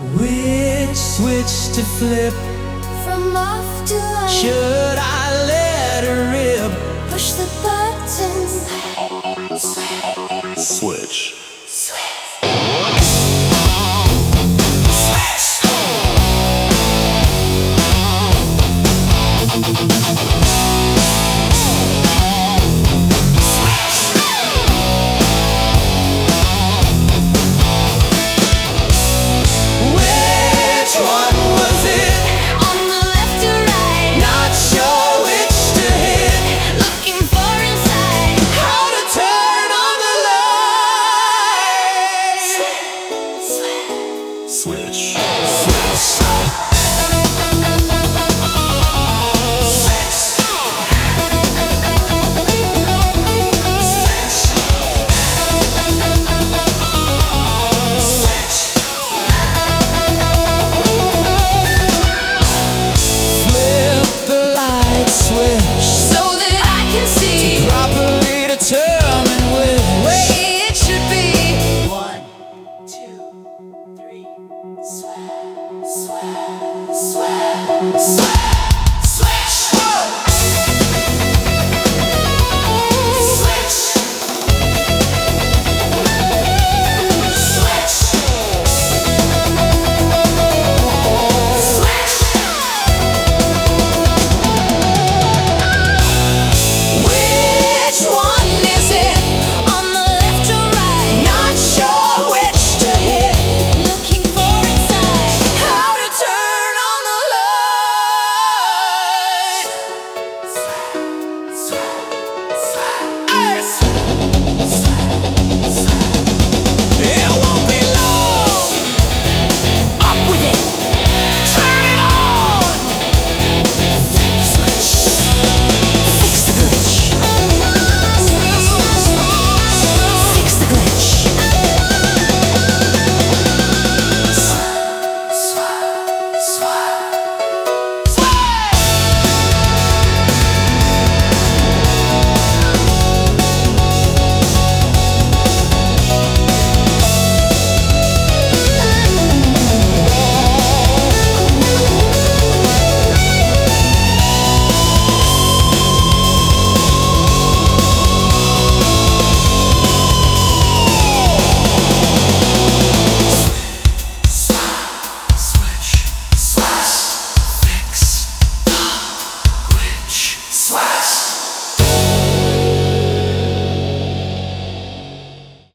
Which switch to flip? From off to on. Should I let her rip? Push the button. Switch. Which one was it? On the left or right? Not sure which to hit. Looking for inside. How to turn on the light? Switch. Flip the light switch So that I can see properly determine which way it should be. 1, 2, 3, swag, swag, swag, swag.